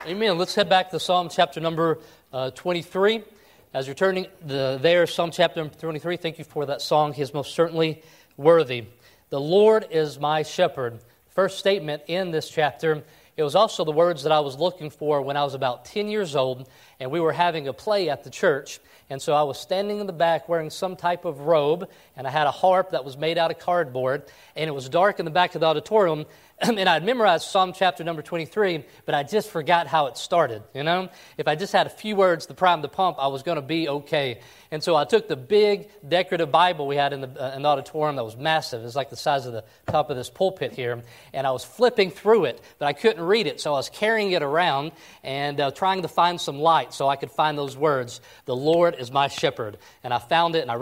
Amen. Let's head back to Psalm chapter number 23. As you're turning there, Psalm chapter number 23, thank you for that song. He is most certainly worthy. The Lord is my shepherd. First statement in this chapter. It was also the words that I was looking for when I was about 10 years old, and we were having a play at the church. And so I was standing in the back wearing some type of robe, and I had a harp that was made out of cardboard, and it was dark in the back of the auditorium, and I'd memorized Psalm chapter number 23, but I just forgot how it started, you know? If I just had a few words to prime the pump, I was going to be okay. And so I took the big decorative Bible we had in the auditorium that was massive. It was like the size of the top of this pulpit here, and I was flipping through it, but I couldn't read it, so I was carrying it around and trying to find some light so I could find those words, "The Lord is my shepherd." And I found it, and I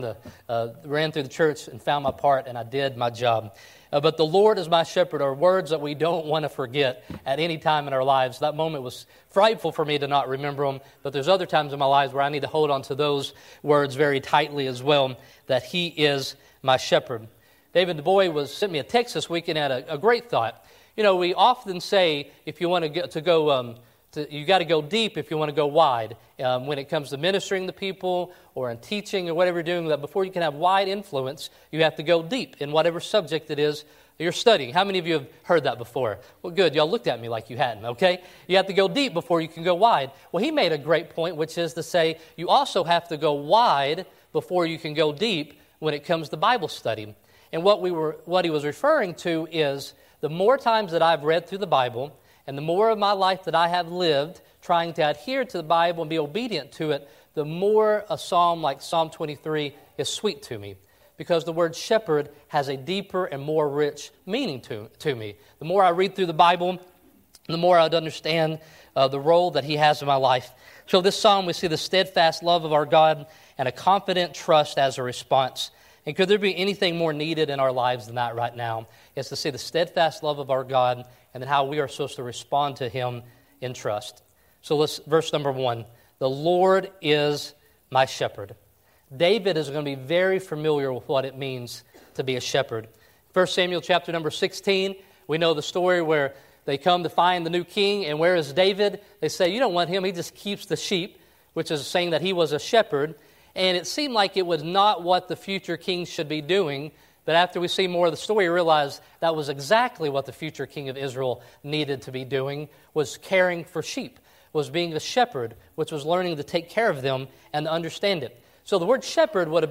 ran through the church and found my part, and I did my job. But the Lord is my shepherd are words that we don't want to forget at any time in our lives. That moment was frightful for me to not remember them, but there's other times in my lives where I need to hold on to those words very tightly as well, that He is my shepherd. David Du Bois sent me a text this weekend and had a great thought. You know, we often say if you want to go you got to go deep if you want to go wide. When it comes to ministering to people or in teaching or whatever you're doing, that before you can have wide influence, you have to go deep in whatever subject it is you're studying. How many of you have heard that before? Well, good. Y'all looked at me like you hadn't, okay? You have to go deep before you can go wide. Well, he made a great point, which is to say you also have to go wide before you can go deep when it comes to Bible study. And what he was referring to is the more times that I've read through the Bible, and the more of my life that I have lived trying to adhere to the Bible and be obedient to it, the more a psalm like Psalm 23 is sweet to me. Because the word shepherd has a deeper and more rich meaning to me. The more I read through the Bible, the more I'd understand the role that He has in my life. So this psalm, we see the steadfast love of our God and a confident trust as a response. And could there be anything more needed in our lives than that right now? It's to see the steadfast love of our God and then how we are supposed to respond to Him in trust. So verse number 1, the Lord is my shepherd. David is going to be very familiar with what it means to be a shepherd. 1 Samuel chapter number 16, we know the story where they come to find the new king, and where is David? They say, you don't want him, he just keeps the sheep, which is saying that he was a shepherd. And it seemed like it was not what the future king should be doing. But after we see more of the story, we realize that was exactly what the future king of Israel needed to be doing, was caring for sheep, was being a shepherd, which was learning to take care of them and to understand it. So the word shepherd would have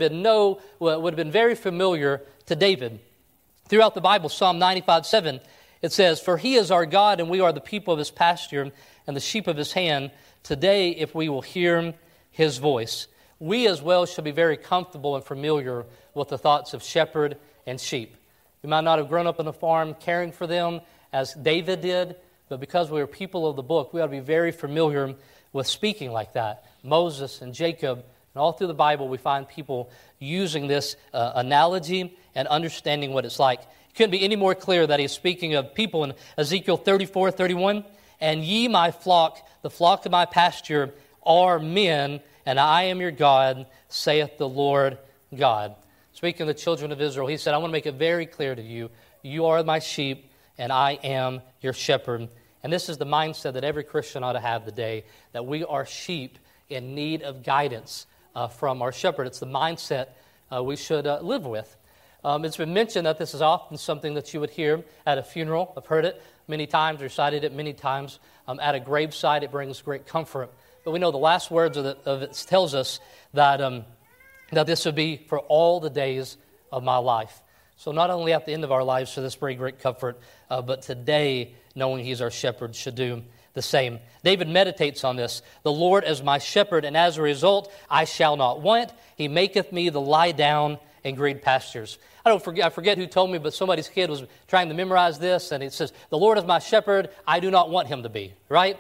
been very familiar to David. Throughout the Bible, Psalm 95:7, it says, "For He is our God, and we are the people of His pasture and the sheep of His hand. Today, if we will hear His voice." We as well should be very comfortable and familiar with the thoughts of shepherd and sheep. We might not have grown up on a farm caring for them as David did, but because we are people of the book, we ought to be very familiar with speaking like that. Moses and Jacob, and all through the Bible, we find people using this analogy and understanding what it's like. It couldn't be any more clear that he's speaking of people in Ezekiel 34:31. "And ye, my flock, the flock of my pasture, are men, and I am your God, saith the Lord God." Speaking of the children of Israel, he said, I want to make it very clear to you, you are my sheep, and I am your shepherd. And this is the mindset that every Christian ought to have today, that we are sheep in need of guidance from our shepherd. It's the mindset we should live with. It's been mentioned that this is often something that you would hear at a funeral. I've heard it many times, recited it many times. At a graveside, it brings great comfort. But we know the last words of it tells us that this would be for all the days of my life. So not only at the end of our lives should this bring great comfort, but today, knowing He's our shepherd, should do the same. David meditates on this. The Lord is my shepherd, and as a result, I shall not want. He maketh me to lie down in green pastures. I forget who told me, but somebody's kid was trying to memorize this, and it says, the Lord is my shepherd, I do not want him to be, right?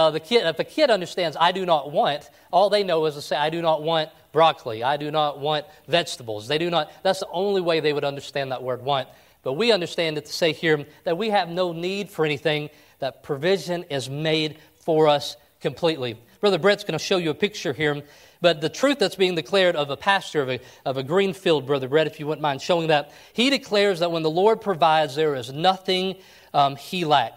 If the kid understands I do not want, all they know is to say, I do not want broccoli, I do not want vegetables. That's the only way they would understand that word want. But we understand it to say here that we have no need for anything, that provision is made for us completely. Brother Brett's going to show you a picture here, but the truth that's being declared of a pasture, of a green field, Brother Brett, if you wouldn't mind showing that, he declares that when the Lord provides, there is nothing He lacks.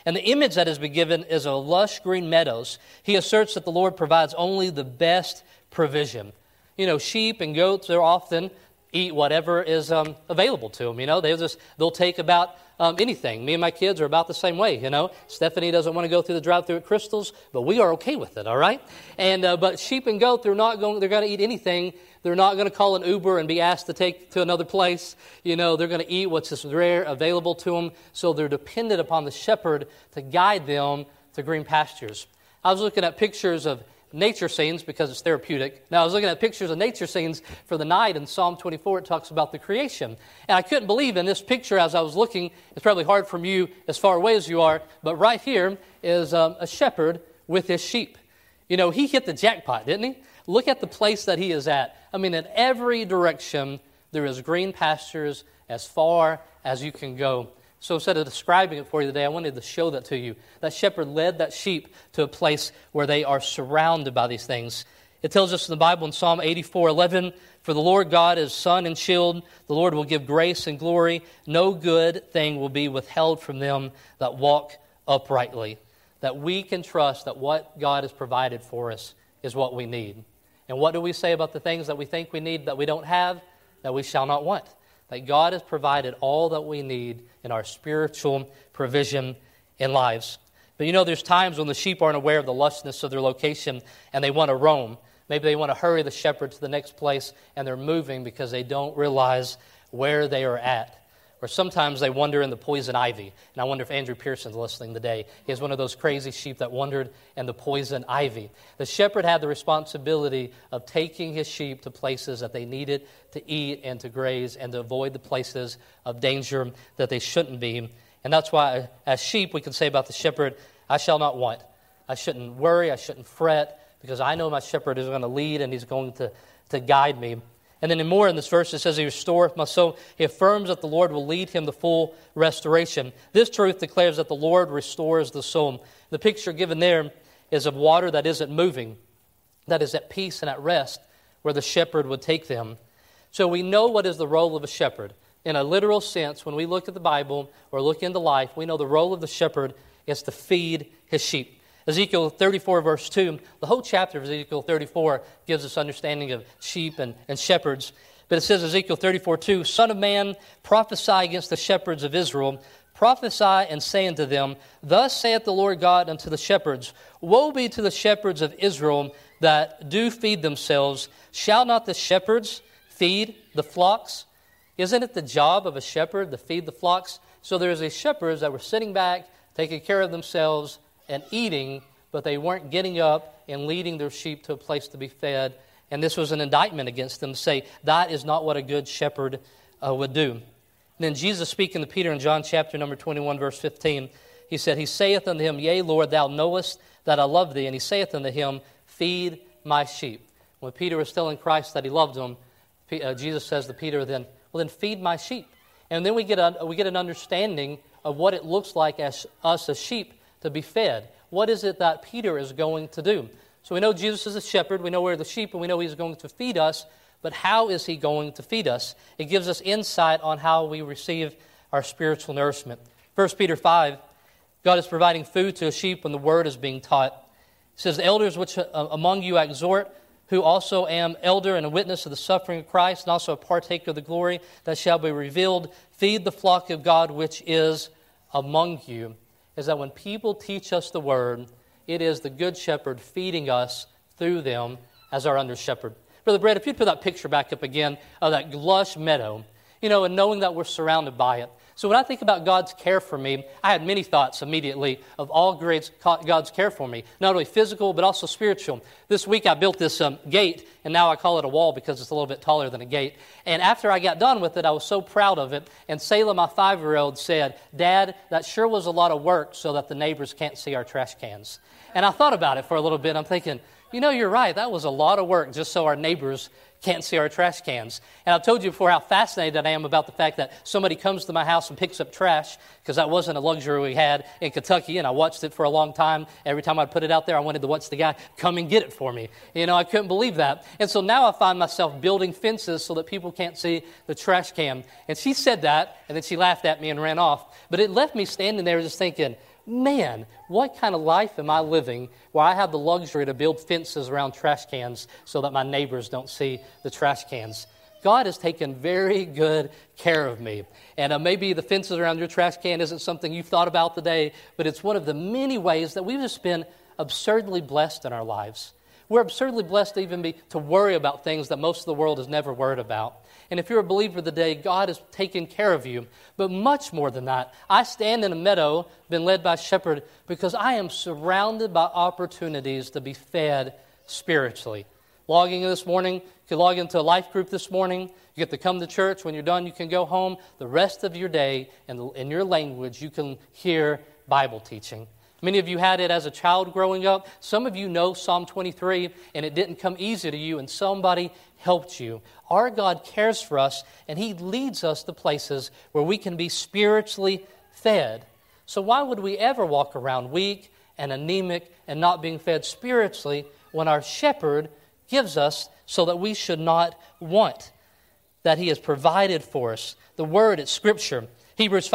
And the image that has been given is of lush green meadows. He asserts that the Lord provides only the best provision. Sheep and goats, they're often eat whatever is available to them. They'll take about anything. Me and my kids are about the same way. Stephanie doesn't want to go through the drive-through at Crystal's, but we are okay with it. All right. And but sheep and goat, they're going to eat anything. They're not going to call an Uber and be asked to take to another place. They're going to eat what's just rare available to them. So they're dependent upon the shepherd to guide them to green pastures. I was looking at pictures of nature scenes because it's therapeutic. Now, I was looking at pictures of nature scenes for the night. In Psalm 24, it talks about the creation. And I couldn't believe in this picture as I was looking. It's probably hard from you as far away as you are. But right here is a shepherd with his sheep. He hit the jackpot, didn't he? Look at the place that he is at. In every direction, there is green pastures as far as you can go. So instead of describing it for you today, I wanted to show that to you. That shepherd led that sheep to a place where they are surrounded by these things. It tells us in the Bible in Psalm 84:11, "For the Lord God is sun and shield. The Lord will give grace and glory. No good thing will be withheld from them that walk uprightly." That we can trust that what God has provided for us is what we need. And what do we say about the things that we think we need that we don't have, that we shall not want? That God has provided all that we need in our spiritual provision in lives. But there's times when the sheep aren't aware of the lushness of their location and they want to roam. Maybe they want to hurry the shepherd to the next place and they're moving because they don't realize where they are at. Or sometimes they wander in the poison ivy. And I wonder if Andrew Pearson's listening today. He is one of those crazy sheep that wandered in the poison ivy. The shepherd had the responsibility of taking his sheep to places that they needed to eat and to graze and to avoid the places of danger that they shouldn't be. And that's why as sheep we can say about the shepherd, I shall not want. I shouldn't worry, I shouldn't fret, because I know my shepherd is going to lead and he's going to guide me. And then more in this verse, it says, He restoreth my soul. He affirms that the Lord will lead him to full restoration. This truth declares that the Lord restores the soul. The picture given there is of water that isn't moving, that is at peace and at rest, where the shepherd would take them. So we know what is the role of a shepherd. In a literal sense, when we look at the Bible or look into life, we know the role of the shepherd is to feed his sheep. Ezekiel 34, verse 2, the whole chapter of Ezekiel 34 gives us understanding of sheep and shepherds. But it says, Ezekiel 34, 2, Son of man, prophesy against the shepherds of Israel. Prophesy and say unto them, Thus saith the Lord God unto the shepherds, Woe be to the shepherds of Israel that do feed themselves. Shall not the shepherds feed the flocks? Isn't it the job of a shepherd to feed the flocks? So there's these shepherds that were sitting back, taking care of themselves, and eating, but they weren't getting up and leading their sheep to a place to be fed. And this was an indictment against them to say, that is not what a good shepherd would do. And then Jesus speaking to Peter in John chapter number 21, verse 15, he said, He saith unto him, Yea, Lord, thou knowest that I love thee. And he saith unto him, Feed my sheep. When Peter was telling Christ that he loved him, Jesus says to Peter, then feed my sheep. And then we get an understanding of what it looks like as us as sheep to be fed. What is it that Peter is going to do? So we know Jesus is a shepherd, we know we're the sheep, and we know he's going to feed us, but how is he going to feed us? It gives us insight on how we receive our spiritual nourishment. 1 Peter 5, God is providing food to a sheep when the word is being taught. It says, The elders which among you I exhort, who also am elder and a witness of the suffering of Christ, and also a partaker of the glory that shall be revealed, feed the flock of God which is among you. Is that when people teach us the word, it is the good shepherd feeding us through them as our under shepherd. Brother Brett, if you'd put that picture back up again of that lush meadow, and knowing that we're surrounded by it. So when I think about God's care for me, I had many thoughts immediately of all God's care for me, not only physical but also spiritual. This week I built this gate, and now I call it a wall because it's a little bit taller than a gate. And after I got done with it, I was so proud of it. And Selah, my 5-year-old, said, Dad, that sure was a lot of work so that the neighbors can't see our trash cans. And I thought about it for a little bit. I'm thinking, you're right. That was a lot of work just so our neighbors can't see our trash cans. And I've told you before how fascinated I am about the fact that somebody comes to my house and picks up trash, because that wasn't a luxury we had in Kentucky, and I watched it for a long time. Every time I'd put it out there, I wanted to watch the guy come and get it for me. I couldn't believe that. And so now I find myself building fences so that people can't see the trash can. And she said that, and then she laughed at me and ran off. But it left me standing there just thinking, man, what kind of life am I living where I have the luxury to build fences around trash cans so that my neighbors don't see the trash cans? God has taken very good care of me. And maybe the fences around your trash can isn't something you've thought about today, but it's one of the many ways that we've just been absurdly blessed in our lives. We're absurdly blessed to even be to worry about things that most of the world has never worried about. And if you're a believer today, God has taken care of you. But much more than that, I stand in a meadow, been led by a shepherd, because I am surrounded by opportunities to be fed spiritually. Logging in this morning, you can log into a life group this morning. You get to come to church. When you're done, you can go home. The rest of your day, in your language, you can hear Bible teaching. Many of you had it as a child growing up. Some of you know Psalm 23, and it didn't come easy to you, and somebody helped you. Our God cares for us, and He leads us to places where we can be spiritually fed. So why would we ever walk around weak and anemic and not being fed spiritually when our shepherd gives us so that we should not want, that He has provided for us? The Word, it's Scripture. Hebrews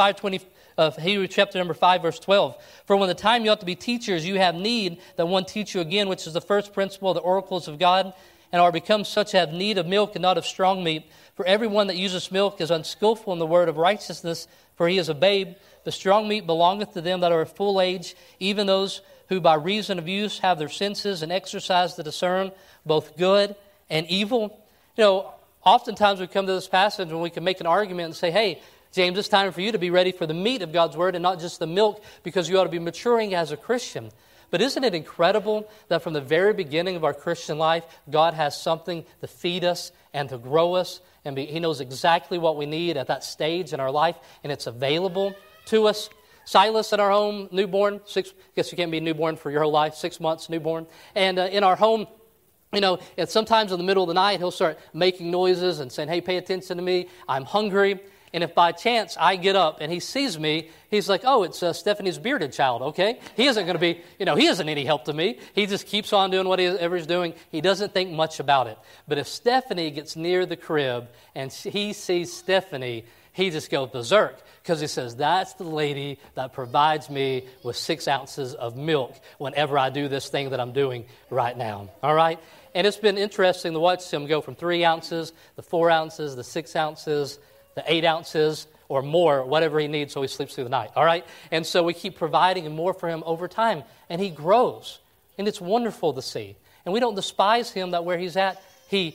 chapter number 5, verse 12. For when the time you ought to be teachers, you have need that one teach you again, which is the first principle of the oracles of God, and are become such have need of milk and not of strong meat. For everyone that uses milk is unskillful in the word of righteousness, for he is a babe. The strong meat belongeth to them that are of full age, even those who by reason of use have their senses and exercise to discern both good and evil. You know, oftentimes we come to this passage and we can make an argument and say, hey, James, it's time for you to be ready for the meat of God's Word and not just the milk, because you ought to be maturing as a Christian. But isn't it incredible that from the very beginning of our Christian life, God has something to feed us and to grow us, and He knows exactly what we need at that stage in our life, and it's available to us. Silas in our home, newborn, I guess you can't be newborn for your whole life, 6 months newborn, and in our home, you know, and sometimes in the middle of the night, he'll start making noises and saying, hey, pay attention to me, I'm hungry. And if by chance I get up and he sees me, he's like, oh, it's Stephanie's bearded child, okay? He isn't going to be, he isn't any help to me. He just keeps on doing whatever he's doing. He doesn't think much about it. But if Stephanie gets near the crib and he sees Stephanie, he just goes berserk, because he says, that's the lady that provides me with 6 ounces of milk whenever I do this thing that I'm doing right now, all right? And it's been interesting to watch him go from 3 ounces, the 4 ounces, the 6 ounces, the 8 ounces or more, whatever he needs, so he sleeps through the night, all right? And so we keep providing more for him over time, and he grows, and it's wonderful to see. And we don't despise him that where he's at, he's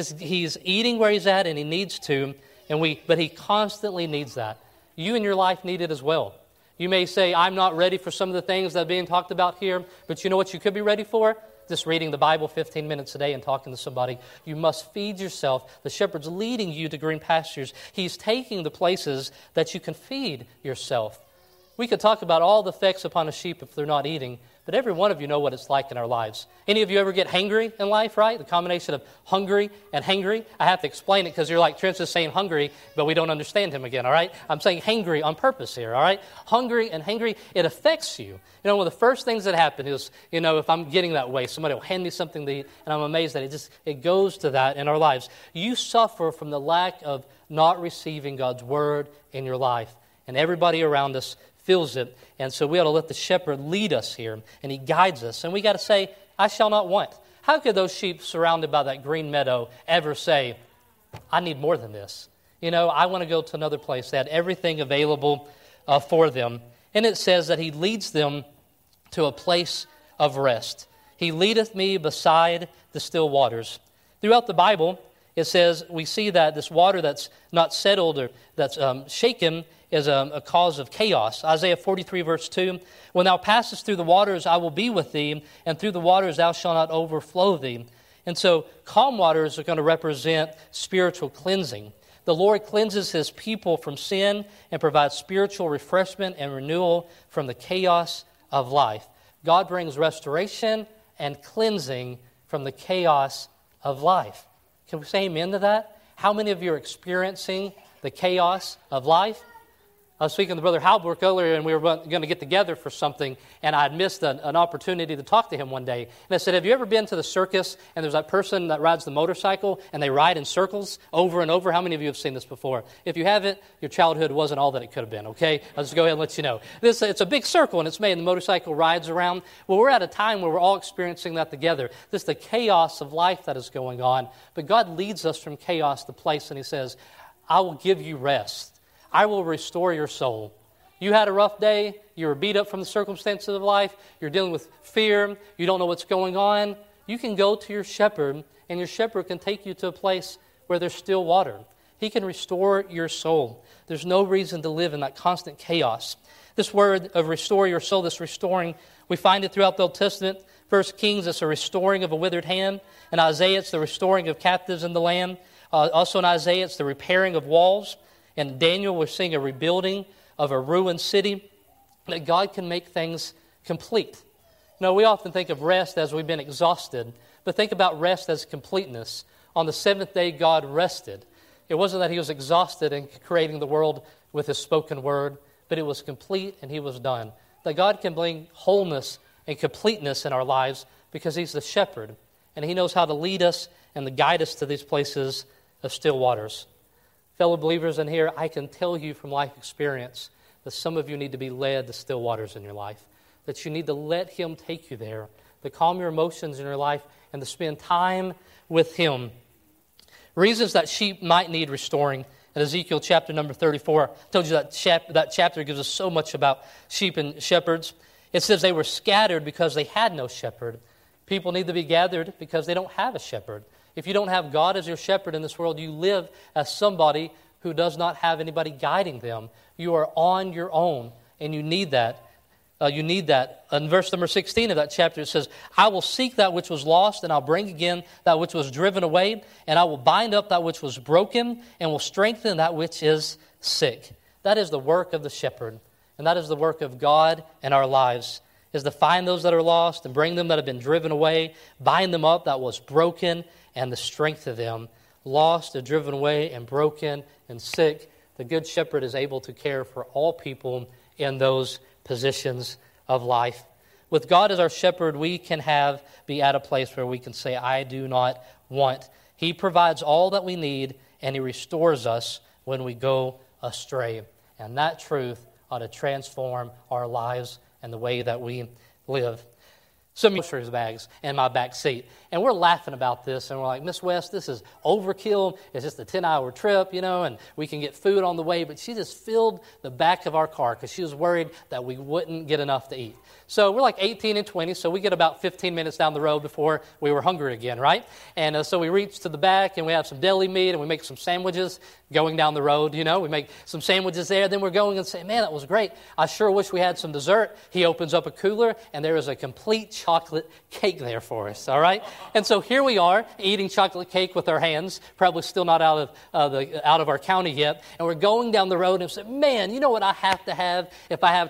eating where he's at, and he needs to, but he constantly needs that. You in your life need it as well. You may say, I'm not ready for some of the things that are being talked about here, but you know what you could be ready for? Just reading the Bible 15 minutes a day and talking to somebody. You must feed yourself. The shepherd's leading you to green pastures. He's taking the places that you can feed yourself. We could talk about all the effects upon a sheep if they're not eating, but every one of you know what it's like in our lives. Any of you ever get hangry in life, right? The combination of hungry and hangry. I have to explain it because you're like, Trent's just saying hungry, but we don't understand him again, all right? I'm saying hangry on purpose here, all right? Hungry and hangry, it affects you. One of the first things that happen is, if I'm getting that way, somebody will hand me something to eat, and I'm amazed that it goes to that in our lives. You suffer from the lack of not receiving God's Word in your life, and everybody around us feels it. And so we ought to let the shepherd lead us here, and he guides us. And we got to say, I shall not want. How could those sheep surrounded by that green meadow ever say, I need more than this? I want to go to another place. They had everything available for them. And it says that he leads them to a place of rest. He leadeth me beside the still waters. Throughout the Bible, it says we see that this water that's not settled or that's shaken is a cause of chaos. Isaiah 43, verse 2, when thou passest through the waters, I will be with thee, and through the waters thou shalt not overflow thee. And so calm waters are going to represent spiritual cleansing. The Lord cleanses His people from sin and provides spiritual refreshment and renewal from the chaos of life. God brings restoration and cleansing from the chaos of life. Can we say amen to that? How many of you are experiencing the chaos of life? I was speaking to Brother Halbrook earlier, and we were going to get together for something, and I had missed an opportunity to talk to him one day. And I said, have you ever been to the circus, and there's that person that rides the motorcycle, and they ride in circles over and over? How many of you have seen this before? If you haven't, your childhood wasn't all that it could have been, okay? I'll just go ahead and let you know. It's a big circle, and it's made, and the motorcycle rides around. Well, we're at a time where we're all experiencing that together. This is the chaos of life that is going on. But God leads us from chaos to place, and He says, I will give you rest. I will restore your soul. You had a rough day. You were beat up from the circumstances of life. You're dealing with fear. You don't know what's going on. You can go to your shepherd, and your shepherd can take you to a place where there's still water. He can restore your soul. There's no reason to live in that constant chaos. This word of restore your soul, this restoring, we find it throughout the Old Testament. 1 Kings, it's a restoring of a withered hand. In Isaiah, it's the restoring of captives in the land. Also in Isaiah, it's the repairing of walls. In Daniel, we're seeing a rebuilding of a ruined city, that God can make things complete. You know, we often think of rest as we've been exhausted, but think about rest as completeness. On the seventh day, God rested. It wasn't that He was exhausted in creating the world with His spoken word, but it was complete and He was done. That God can bring wholeness and completeness in our lives because He's the shepherd, and He knows how to lead us and to guide us to these places of still waters. Fellow believers in here, I can tell you from life experience that some of you need to be led to still waters in your life, that you need to let Him take you there, to calm your emotions in your life, and to spend time with Him. Reasons that sheep might need restoring. In Ezekiel chapter number 34, I told you that chapter gives us so much about sheep and shepherds. It says they were scattered because they had no shepherd. People need to be gathered because they don't have a shepherd. If you don't have God as your shepherd in this world, you live as somebody who does not have anybody guiding them. You are on your own, and you need that. You need that. In verse number 16 of that chapter, it says, I will seek that which was lost, and I'll bring again that which was driven away, and I will bind up that which was broken, and will strengthen that which is sick. That is the work of the shepherd, and that is the work of God in our lives, is to find those that are lost and bring them that have been driven away, bind them up that was broken, and the strength of them. Lost and driven away and broken and sick, the good shepherd is able to care for all people in those positions of life. With God as our shepherd, we can be at a place where we can say, I do not want. He provides all that we need, and He restores us when we go astray. And that truth ought to transform our lives and the way that we live. Some groceries bags in my back seat. And we're laughing about this, and we're like, Miss West, this is overkill. It's just a 10-hour trip, and we can get food on the way. But she just filled the back of our car because she was worried that we wouldn't get enough to eat. So we're like 18 and 20, so we get about 15 minutes down the road before we were hungry again, right? And so we reach to the back, and we have some deli meat, and we make some sandwiches going down the road, We make some sandwiches there. Then we're going and say, man, that was great. I sure wish we had some dessert. He opens up a cooler, and there is a complete chocolate cake there for us, all right? And so here we are eating chocolate cake with our hands, probably still not out of our county yet, and we're going down the road and say, man, you know what I have to have if I have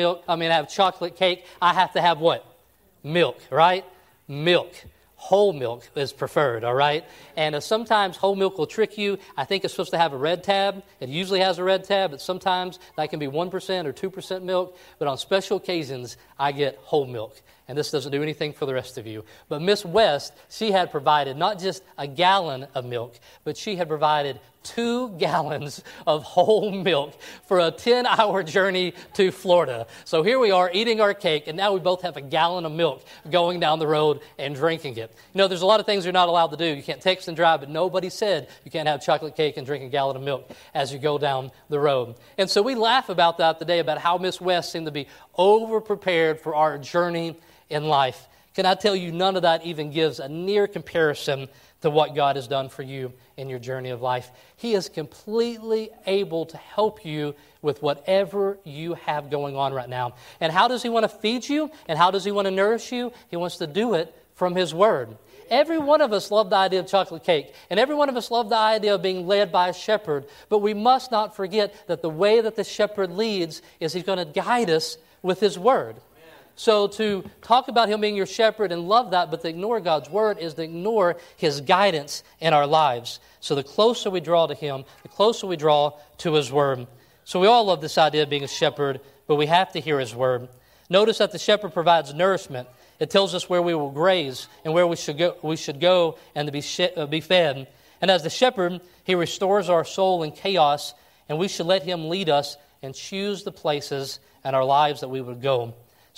chocolate cake? I have to have what? Milk, right? Milk. Whole milk is preferred, all right? And sometimes whole milk will trick you. I think it's supposed to have a red tab. It usually has a red tab, but sometimes that can be 1% or 2% milk. But on special occasions, I get whole milk. And this doesn't do anything for the rest of you. But Miss West, she had provided not just a gallon of milk, but she had provided 2 gallons of whole milk for a 10-hour journey to Florida. So here we are eating our cake, and now we both have a gallon of milk going down the road and drinking it. There's a lot of things you're not allowed to do. You can't text and drive, but nobody said you can't have chocolate cake and drink a gallon of milk as you go down the road. And so we laugh about that today, about how Miss West seemed to be over-prepared for our journey in life. Can I tell you, none of that even gives a near comparison to what God has done for you in your journey of life. He is completely able to help you with whatever you have going on right now. And how does He want to feed you? And how does He want to nourish you? He wants to do it from His Word. Every one of us love the idea of chocolate cake, and every one of us love the idea of being led by a shepherd, but we must not forget that the way that the shepherd leads is He's going to guide us with His Word. So to talk about Him being your shepherd and love that, but to ignore God's Word is to ignore His guidance in our lives. So the closer we draw to Him, the closer we draw to His Word. So we all love this idea of being a shepherd, but we have to hear his word. Notice that the shepherd provides nourishment. It tells us where we will graze and where we should go and to be fed. And as the shepherd, he restores our soul in chaos, and we should let him lead us and choose the places in our lives that we would go.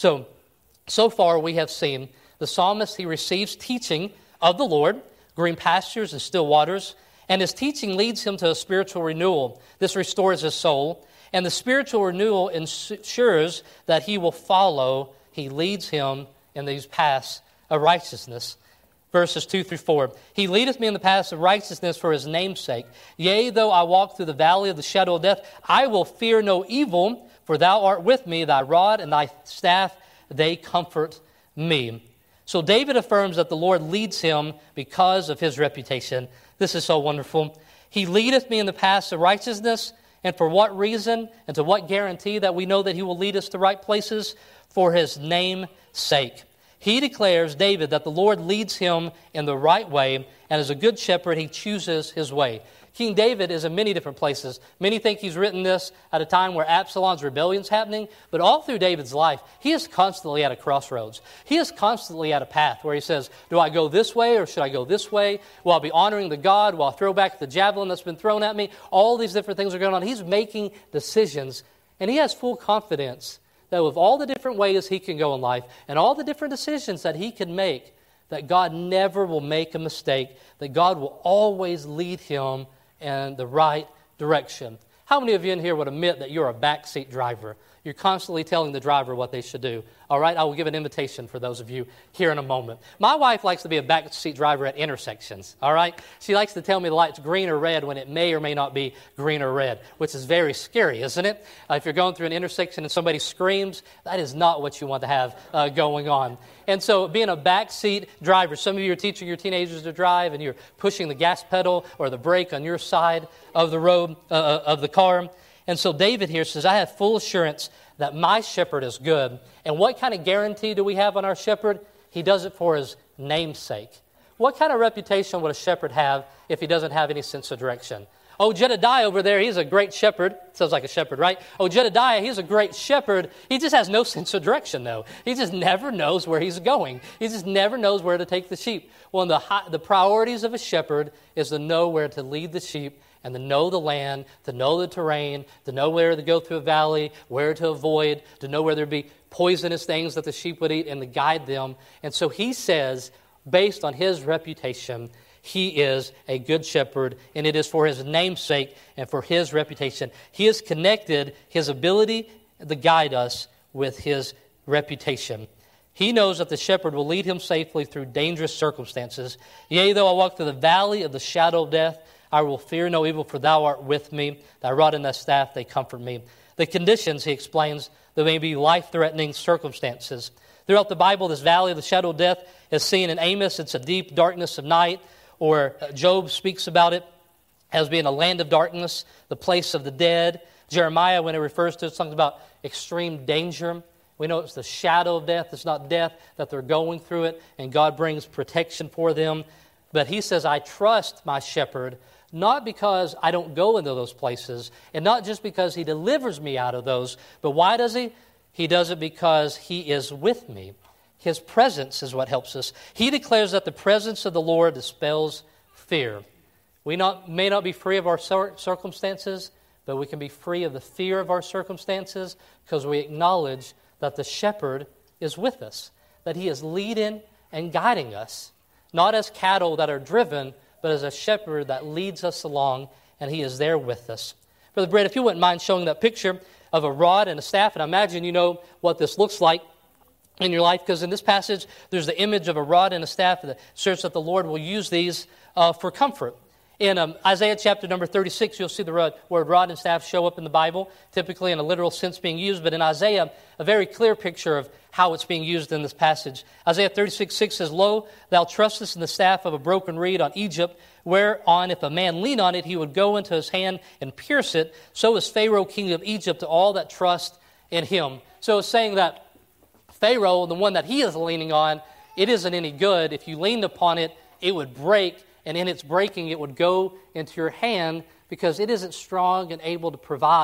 So far we have seen the psalmist, he receives teaching of the Lord, green pastures and still waters, and his teaching leads him to a spiritual renewal. This restores his soul, and the spiritual renewal ensures that he will follow. He leads him in these paths of righteousness. Verses 2 through 4. He leadeth me in the paths of righteousness for his name's sake. Yea, though I walk through the valley of the shadow of death, I will fear no evil, for thou art with me, thy rod and thy staff, they comfort me. So David affirms that the Lord leads him because of his reputation. This is so wonderful. He leadeth me in the paths of righteousness. And for what reason and to what guarantee that we know that he will lead us to right places? For his name's sake. He declares, David, that the Lord leads him in the right way, and as a good shepherd, he chooses his way. King David is in many different places. Many think he's written this at a time where Absalom's rebellion is happening, but all through David's life, he is constantly at a crossroads. He is constantly at a path where he says, do I go this way or should I go this way? Will I be honoring the God? Will I throw back the javelin that's been thrown at me? All these different things are going on. He's making decisions, and he has full confidence that with all the different ways he can go in life and all the different decisions that he can make, that God never will make a mistake, that God will always lead him in the right direction. How many of you in here would admit that you're a backseat driver? You're constantly telling the driver what they should do. All right, I will give an invitation for those of you here in a moment. My wife likes to be a backseat driver at intersections, all right? She likes to tell me the light's green or red when it may or may not be green or red, which is very scary, isn't it? If you're going through an intersection and somebody screams, that is not what you want to have going on. And so being a backseat driver, some of you are teaching your teenagers to drive and you're pushing the gas pedal or the brake on your side of the road, of the car. And so David here says, I have full assurance that my shepherd is good. And what kind of guarantee do we have on our shepherd? He does it for his name's sake. What kind of reputation would a shepherd have if he doesn't have any sense of direction? Oh, Jedediah over there, he's a great shepherd. Sounds like a shepherd, right? Oh, Jedediah, he's a great shepherd. He just has no sense of direction, though. He just never knows where he's going. He just never knows where to take the sheep. Well, the priorities of a shepherd is to know where to lead the sheep and to know the land, to know the terrain, to know where to go through a valley, where to avoid, to know where there be poisonous things that the sheep would eat, and to guide them. And so he says, based on his reputation, he is a good shepherd, and it is for his name's sake and for his reputation. He has connected his ability to guide us with his reputation. He knows that the shepherd will lead him safely through dangerous circumstances. Yea, though I walk through the valley of the shadow of death, I will fear no evil, for thou art with me. Thy rod and thy staff, they comfort me. The conditions, he explains, there may be life-threatening circumstances. Throughout the Bible, this valley of the shadow of death is seen in Amos. It's a deep darkness of night, or Job speaks about it as being a land of darkness, the place of the dead. Jeremiah, when it refers to it, something about extreme danger. We know it's the shadow of death. It's not death, that they're going through it, and God brings protection for them. But he says, I trust my shepherd, not because I don't go into those places, and not just because he delivers me out of those, but why does he? He does it because he is with me. His presence is what helps us. He declares that the presence of the Lord dispels fear. We may not be free of our circumstances, but we can be free of the fear of our circumstances because we acknowledge that the shepherd is with us, that he is leading and guiding us, not as cattle that are driven, but as a shepherd that leads us along, and he is there with us. Brother Brett, if you wouldn't mind showing that picture of a rod and a staff, and I imagine you know what this looks like in your life, because in this passage, there's the image of a rod and a staff that asserts that the Lord will use these for comfort. In Isaiah chapter number 36, you'll see the word rod and staff show up in the Bible, typically in a literal sense being used, but in Isaiah, a very clear picture of how it's being used in this passage. Isaiah 36:6 says, Lo, thou trustest in the staff of a broken reed on Egypt, whereon if a man lean on it, he would go into his hand and pierce it. So is Pharaoh king of Egypt to all that trust in him. So it's saying that Pharaoh, the one that he is leaning on, it isn't any good. If you leaned upon it, it would break, and in its breaking, it would go into your hand because it isn't strong and able to provide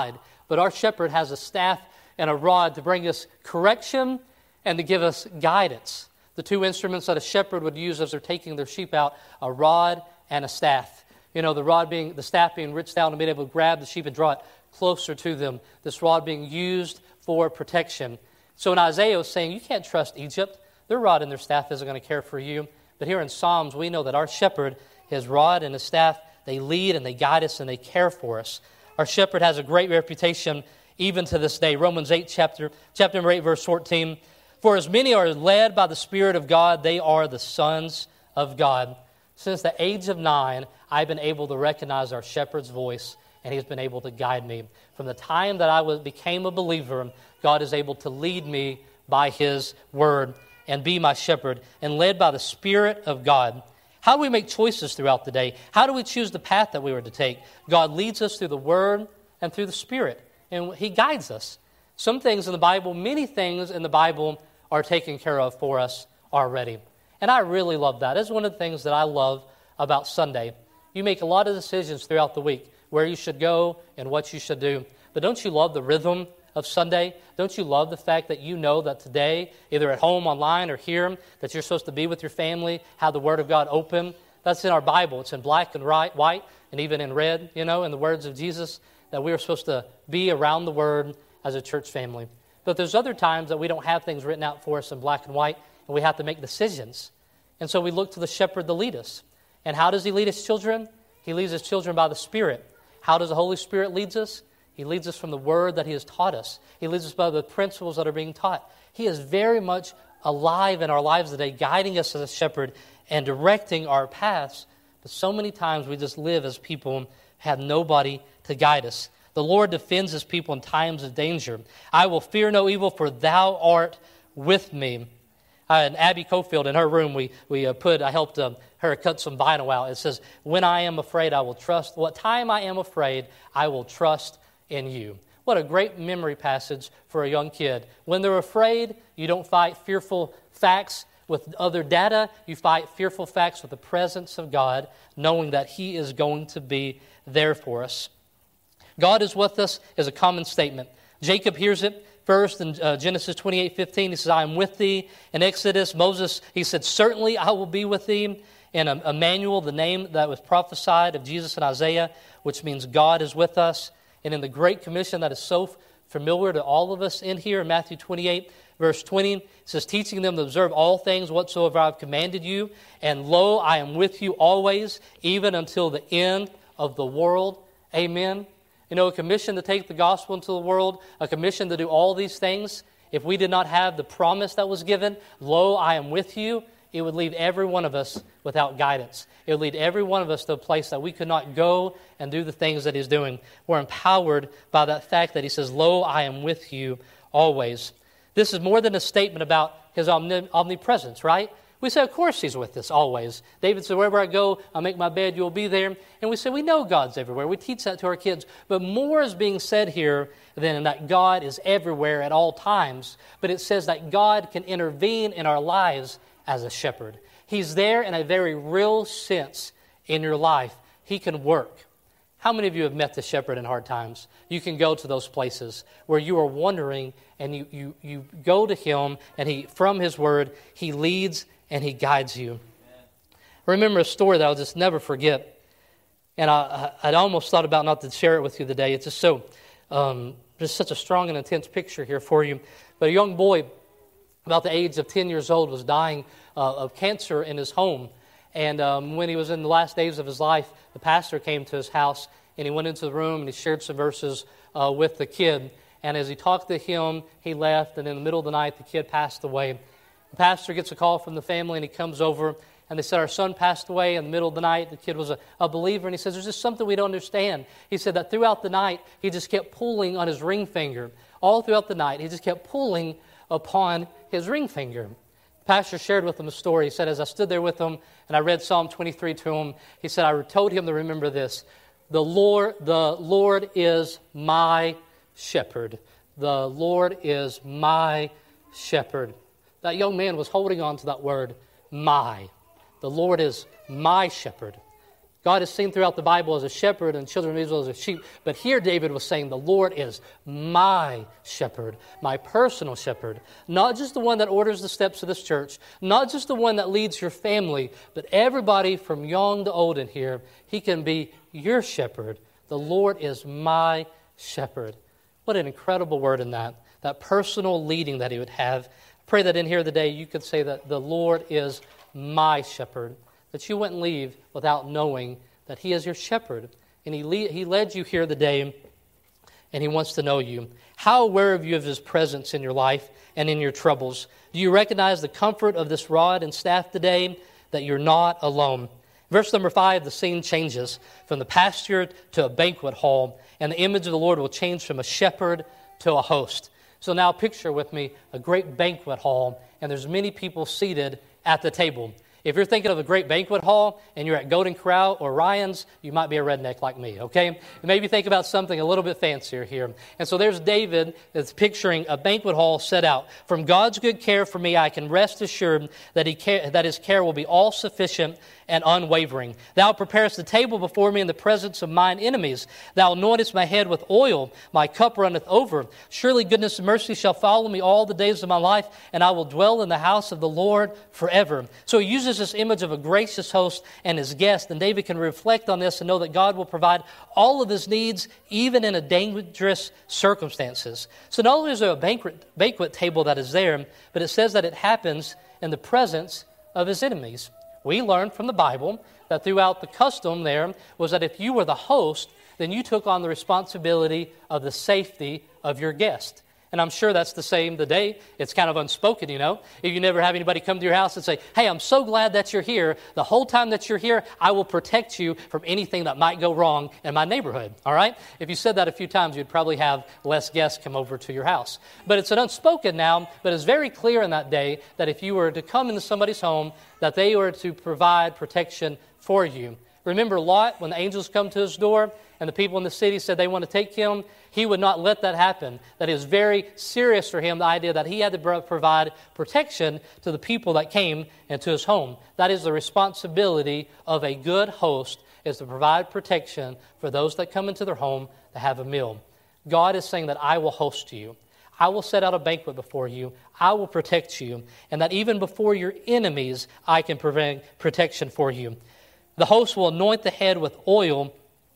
but our shepherd has a staff and a rod to bring us correction and to give us guidance. The two instruments that a shepherd would use as they're taking their sheep out, a rod and a staff. You know, the staff being reached down and being able to grab the sheep and draw it closer to them. This rod being used for protection. So in Isaiah, it's saying, you can't trust Egypt. Their rod and their staff isn't going to care for you. But here in Psalms, we know that our shepherd, his rod and his staff, they lead and they guide us and they care for us. Our shepherd has a great reputation even to this day. Romans 8, chapter number 8, verse 14. For as many are led by the Spirit of God, they are the sons of God. Since the age of 9, I've been able to recognize our shepherd's voice, and he's been able to guide me. From the time that I became a believer, God is able to lead me by his word and be my shepherd, and led by the Spirit of God. How do we make choices throughout the day? How do we choose the path that we were to take? God leads us through the word and through the Spirit, and he guides us. Some things in the Bible, many things in the Bible are taken care of for us already. And I really love that. It's one of the things that I love about Sunday. You make a lot of decisions throughout the week, where you should go and what you should do. But don't you love the rhythm of Sunday? Don't you love the fact that you know that today, either at home, online, or here, that you're supposed to be with your family, have the Word of God open? That's in our Bible. It's in black and white, and even in red, in the words of Jesus, that we are supposed to be around the Word as a church family. But there's other times that we don't have things written out for us in black and white, and we have to make decisions. And so we look to the shepherd to lead us. And how does he lead his children? He leads his children by the Spirit. How does the Holy Spirit lead us? He leads us from the Word that he has taught us. He leads us by the principles that are being taught. He is very much alive in our lives today, guiding us as a shepherd and directing our paths. But so many times we just live as people have nobody to guide us. The Lord defends his people in times of danger. I will fear no evil, for thou art with me. And Abby Cofield, in her room, I helped her cut some vinyl out. It says, when I am afraid, I will trust. What time I am afraid, I will trust in you. What a great memory passage for a young kid. When they're afraid, you don't fight fearful facts with other data. You fight fearful facts with the presence of God, knowing that he is going to be there for us. God is with us is a common statement. Jacob hears it first in Genesis 28:15. He says, I am with thee. In Exodus, Moses, he said, certainly I will be with thee. In Emmanuel, the name that was prophesied of Jesus in Isaiah, which means God is with us. And in the Great Commission that is so familiar to all of us in here, in Matthew 28, verse 20, it says, teaching them to observe all things whatsoever I have commanded you. And lo, I am with you always, even until the end of the world. Amen. A commission to take the gospel into the world, a commission to do all these things. If we did not have the promise that was given, lo, I am with you, it would leave every one of us without guidance. It would lead every one of us to a place that we could not go and do the things that he's doing. We're empowered by that fact that he says, lo, I am with you always. This is more than a statement about his omnipresence, right? We say, of course he's with us always. David said, wherever I go, I'll make my bed, you'll be there. And we say, we know God's everywhere. We teach that to our kids. But more is being said here than that God is everywhere at all times. But it says that God can intervene in our lives as a shepherd. He's there in a very real sense in your life. He can work. How many of you have met the shepherd in hard times? You can go to those places where you are wondering, and you go to him, and he, from his word, he leads and he guides you. Amen. I remember a story that I'll just never forget. And I'd almost thought about not to share it with you today. It's just just such a strong and intense picture here for you. But a young boy, about the age of 10 years old, was dying of cancer in his home. And when he was in the last days of his life, the pastor came to his house, and he went into the room, and he shared some verses with the kid. And as he talked to him, he left, and in the middle of the night, the kid passed away. The pastor gets a call from the family, and he comes over, and they said, our son passed away in the middle of the night. The kid was a believer, and he says, there's just something we don't understand. He said that throughout the night, he just kept pulling on his ring finger. All throughout the night, he just kept pulling upon his ring finger. The pastor shared with him a story. He said, as I stood there with him, and I read Psalm 23 to him, he said, I told him to remember this. The Lord is my shepherd. The Lord is my shepherd. That young man was holding on to that word, my. The Lord is my shepherd. God is seen throughout the Bible as a shepherd and children of Israel as a sheep. But here David was saying the Lord is my shepherd, my personal shepherd. Not just the one that orders the steps of this church, not just the one that leads your family, but everybody from young to old in here, He can be your shepherd. The Lord is my shepherd. What an incredible word in that personal leading that He would have. I pray that in here today you could say that the Lord is my shepherd, that you wouldn't leave without knowing that He is your shepherd. And He led you here today, and He wants to know you. How aware are you of His presence in your life and in your troubles? Do you recognize the comfort of this rod and staff today, that you're not alone? Verse number 5, the scene changes from the pasture to a banquet hall, and the image of the Lord will change from a shepherd to a host. So now picture with me a great banquet hall, and there's many people seated at the table. If you're thinking of a great banquet hall and you're at Golden Corral or Ryan's, you might be a redneck like me, okay? Maybe think about something a little bit fancier here. And so there's David that's picturing a banquet hall set out. From God's good care for me, I can rest assured that His care will be all sufficient and unwavering. Thou preparest the table before me in the presence of mine enemies. Thou anointest my head with oil. My cup runneth over. Surely goodness and mercy shall follow me all the days of my life, and I will dwell in the house of the Lord forever. So he uses this image of a gracious host and his guest, and David can reflect on this and know that God will provide all of his needs, even in a dangerous circumstances. So not only is there a banquet table that is there, but it says that it happens in the presence of his enemies. We learned from the Bible that throughout the custom there was that if you were the host, then you took on the responsibility of the safety of your guest. And I'm sure that's the same today. It's kind of unspoken, you know. If you never have anybody come to your house and say, hey, I'm so glad that you're here. The whole time that you're here, I will protect you from anything that might go wrong in my neighborhood, all right? If you said that a few times, you'd probably have less guests come over to your house. But it's an unspoken now, but it's very clear in that day that if you were to come into somebody's home, that they were to provide protection for you. Remember Lot, when the angels come to his door and the people in the city said they want to take him, he would not let that happen. That it was very serious for him, the idea that he had to provide protection to the people that came into his home. That is the responsibility of a good host, is to provide protection for those that come into their home to have a meal. God is saying that I will host you. I will set out a banquet before you. I will protect you. And that even before your enemies, I can provide protection for you. The host will anoint the head with oil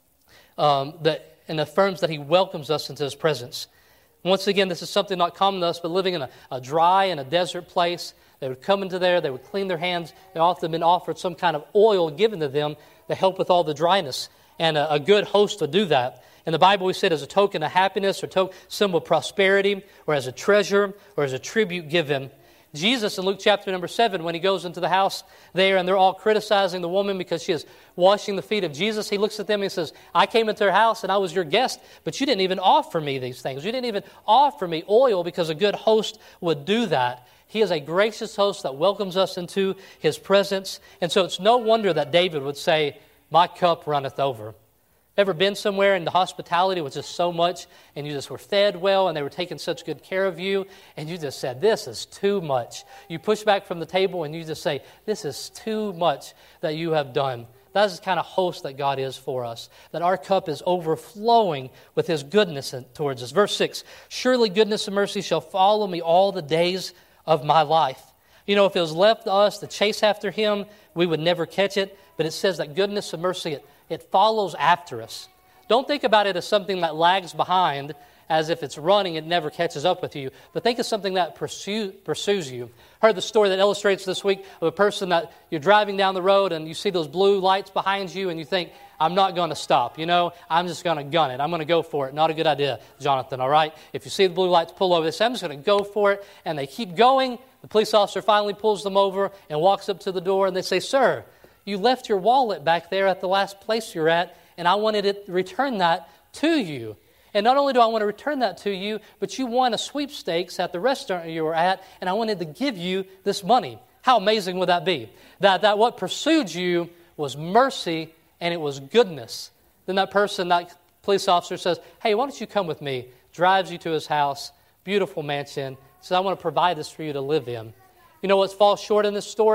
and affirms that he welcomes us into his presence. Once again, this is something not common to us, but living in a dry and a desert place, they would come into there, they would clean their hands. They often been offered some kind of oil given to them to help with all the dryness. And a good host would do that. In the Bible, we said as a token of happiness or symbol of prosperity, or as a treasure, or as a tribute given. Jesus in Luke chapter number 7, when he goes into the house there and they're all criticizing the woman because she is washing the feet of Jesus, he looks at them and he says, I came into your house and I was your guest, but you didn't even offer me these things. You didn't even offer me oil, because a good host would do that. He is a gracious host that welcomes us into his presence. And so it's no wonder that David would say, my cup runneth over. Ever been somewhere and the hospitality was just so much and you just were fed well and they were taking such good care of you and you just said, this is too much. You push back from the table and you just say, this is too much that you have done. That is the kind of host that God is for us, that our cup is overflowing with his goodness towards us. Verse 6, surely goodness and mercy shall follow me all the days of my life. You know, if it was left to us to chase after him, we would never catch it. But it says that goodness and mercy, it follows after us. Don't think about it as something that lags behind, as if it's running, it never catches up with you. But think of something that pursues you. Heard the story that illustrates this week of a person that you're driving down the road and you see those blue lights behind you and you think, I'm not going to stop, you know, I'm just going to gun it. I'm going to go for it. Not a good idea, Jonathan, all right? If you see the blue lights pull over, they say, I'm just going to go for it. And they keep going. The police officer finally pulls them over and walks up to the door and they say, sir, you left your wallet back there at the last place you're at, and I wanted to return that to you. And not only do I want to return that to you, but you won a sweepstakes at the restaurant you were at, and I wanted to give you this money. How amazing would that be? That what pursued you was mercy and it was goodness. Then that person, that police officer says, hey, why don't you come with me? Drives you to his house, beautiful mansion, says, I want to provide this for you to live in. You know what falls short in this story?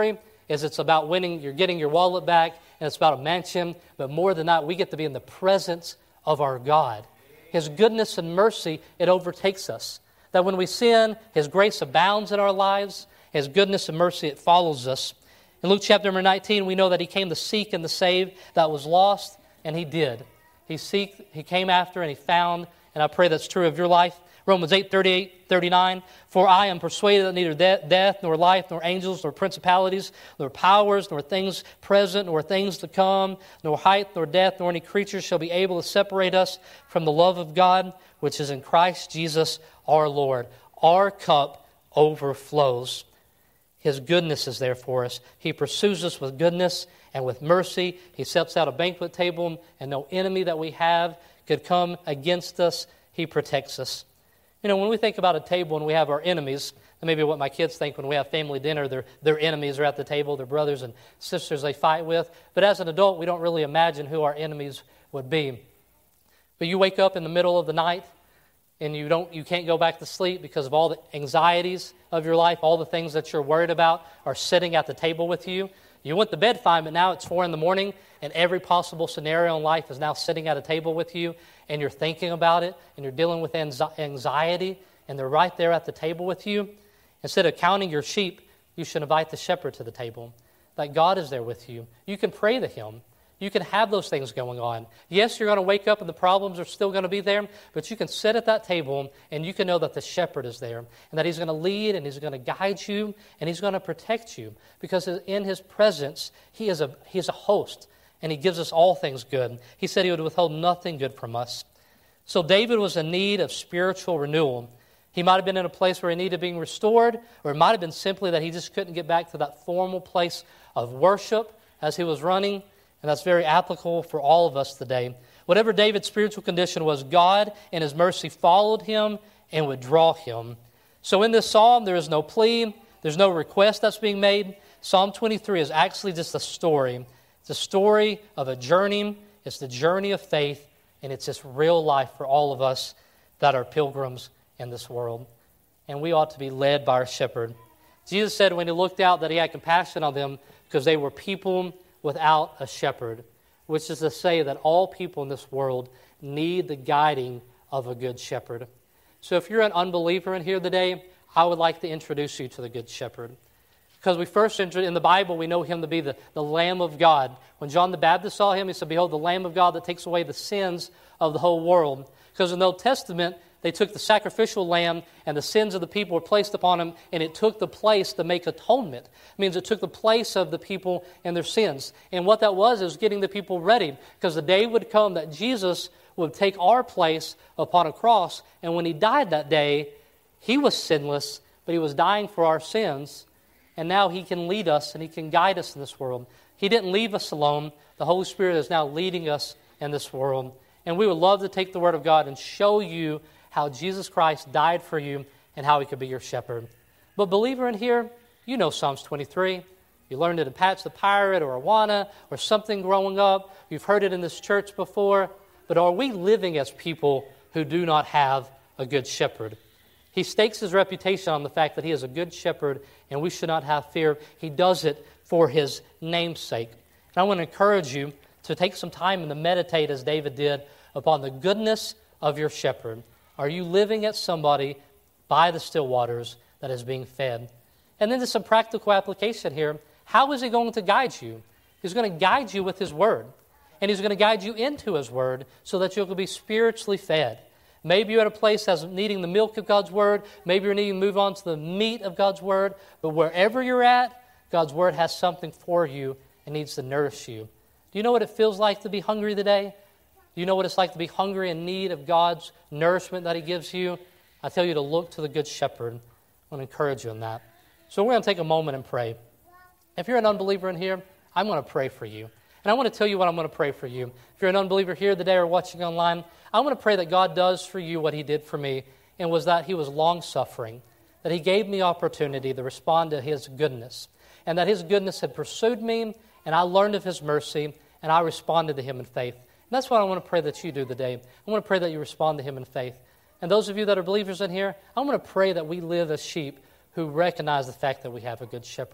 is it's about winning, you're getting your wallet back, and it's about a mansion. But more than that, we get to be in the presence of our God. His goodness and mercy, it overtakes us. That when we sin, His grace abounds in our lives. His goodness and mercy, it follows us. In Luke chapter number 19, we know that He came to seek and to save that was lost, and He did. He came after, and He found, and I pray that's true of your life. Romans 8:38-39, for I am persuaded that neither death, nor life, nor angels, nor principalities, nor powers, nor things present, nor things to come, nor height, nor depth, nor any creature shall be able to separate us from the love of God, which is in Christ Jesus our Lord. Our cup overflows. His goodness is there for us. He pursues us with goodness and with mercy. He sets out a banquet table, and no enemy that we have could come against us. He protects us. You know, when we think about a table and we have our enemies, that may be what my kids think when we have family dinner. Their enemies are at the table, their brothers and sisters they fight with. But as an adult, we don't really imagine who our enemies would be. But you wake up in the middle of the night and you can't go back to sleep because of all the anxieties of your life, all the things that you're worried about are sitting at the table with you. You went to bed fine, but now it's 4 a.m, and every possible scenario in life is now sitting at a table with you, and you're thinking about it, and you're dealing with anxiety, and they're right there at the table with you. Instead of counting your sheep, you should invite the shepherd to the table. That God is there with you. You can pray to Him. You can have those things going on. Yes, you're going to wake up and the problems are still going to be there, but you can sit at that table and you can know that the shepherd is there and that He's going to lead and He's going to guide you and He's going to protect you because in His presence, He is a host and He gives us all things good. He said He would withhold nothing good from us. So David was in need of spiritual renewal. He might have been in a place where he needed being restored, or it might have been simply that he just couldn't get back to that formal place of worship as he was running. And that's very applicable for all of us today. Whatever David's spiritual condition was, God in His mercy followed him and would draw him. So in this psalm, there is no plea. There's no request that's being made. Psalm 23 is actually just a story. It's a story of a journey. It's the journey of faith. And it's just real life for all of us that are pilgrims in this world. And we ought to be led by our shepherd. Jesus said when He looked out that He had compassion on them because they were people without a shepherd, which is to say that all people in this world need the guiding of a good shepherd. So if you're an unbeliever in here today, I would like to introduce you to the good shepherd. Because we first entered in the Bible, we know Him to be the Lamb of God. When John the Baptist saw Him, he said, "Behold, the Lamb of God that takes away the sins of the whole world." Because in the Old Testament, they took the sacrificial lamb and the sins of the people were placed upon Him, and it took the place to make atonement. It means it took the place of the people and their sins. And what that was is getting the people ready, because the day would come that Jesus would take our place upon a cross. And when He died that day, He was sinless, but He was dying for our sins. And now He can lead us and He can guide us in this world. He didn't leave us alone. The Holy Spirit is now leading us in this world. And we would love to take the Word of God and show you how Jesus Christ died for you and how He could be your shepherd. But believer in here, you know Psalms 23. You learned it in Patch the Pirate or Awana or something growing up. You've heard it in this church before. But are we living as people who do not have a good shepherd? He stakes His reputation on the fact that He is a good shepherd and we should not have fear. He does it for His name's sake. And I want to encourage you to take some time and to meditate as David did upon the goodness of your shepherd. Are you living as somebody by the still waters that is being fed? And then there's some practical application here. How is He going to guide you? He's going to guide you with His Word. And He's going to guide you into His Word so that you'll be spiritually fed. Maybe you're at a place that's needing the milk of God's Word. Maybe you're needing to move on to the meat of God's Word. But wherever you're at, God's Word has something for you and needs to nourish you. Do you know what it feels like to be hungry today? Do you know what it's like to be hungry in need of God's nourishment that He gives you? I tell you to look to the Good Shepherd. I want to encourage you in that. So we're going to take a moment and pray. If you're an unbeliever in here, I'm going to pray for you. And I want to tell you what I'm going to pray for you. If you're an unbeliever here today or watching online, I want to pray that God does for you what He did for me, and was that He was long-suffering, that He gave me opportunity to respond to His goodness, and that His goodness had pursued me, and I learned of His mercy, and I responded to Him in faith. And that's what I want to pray that you do today. I want to pray that you respond to Him in faith. And those of you that are believers in here, I want to pray that we live as sheep who recognize the fact that we have a good shepherd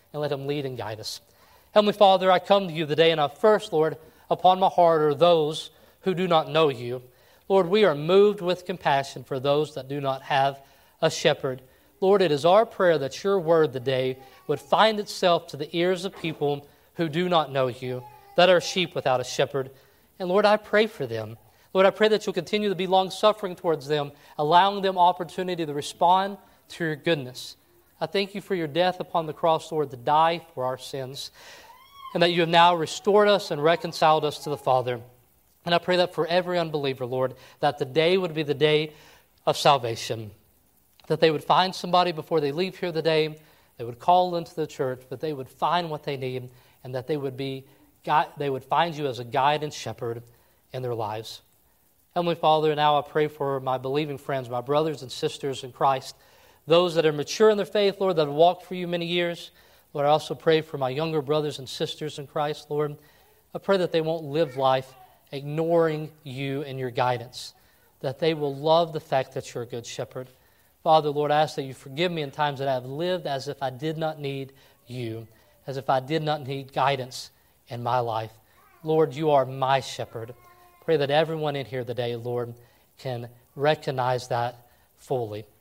and let him lead and guide us. Heavenly Father, I come to you today, and first, Lord, upon my heart are those who do not know you. Lord, we are moved with compassion for those that do not have a shepherd. Lord, it is our prayer that your word today would find itself to the ears of people who do not know you, that are sheep without a shepherd. And Lord, I pray for them. Lord, I pray that you'll continue to be long-suffering towards them, allowing them opportunity to respond to your goodness. I thank you for your death upon the cross, Lord, to die for our sins, and that you have now restored us and reconciled us to the Father. And I pray that for every unbeliever, Lord, that the day would be the day of salvation, that they would find somebody before they leave here today, they would call into the church, that they would find what they need, and that they would find you as a guide and shepherd in their lives. Heavenly Father, now I pray for my believing friends, my brothers and sisters in Christ, those that are mature in their faith, Lord, that have walked for you many years. Lord, I also pray for my younger brothers and sisters in Christ, Lord. I pray that they won't live life ignoring you and your guidance, that they will love the fact that you're a good shepherd. Father, Lord, I ask that you forgive me in times that I have lived as if I did not need you, as if I did not need guidance in my life. Lord, you are my shepherd. Pray that everyone in here today, Lord, can recognize that fully.